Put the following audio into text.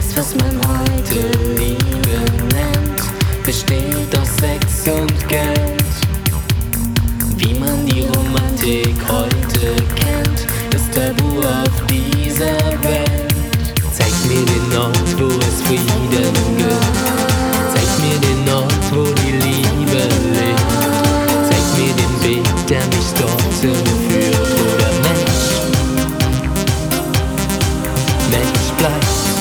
was man heute Liebe nennt, besteht aus Sex und Geld. Wie man die Romantik heute kennt, ist tabu auf dieser Welt. Zeig mir den Ort, wo es Frieden gibt. Zeig mir den Ort, wo die Liebe lebt. Zeig mir den Weg, der mich dorthin führt. Oder Mensch, Mensch bleibt.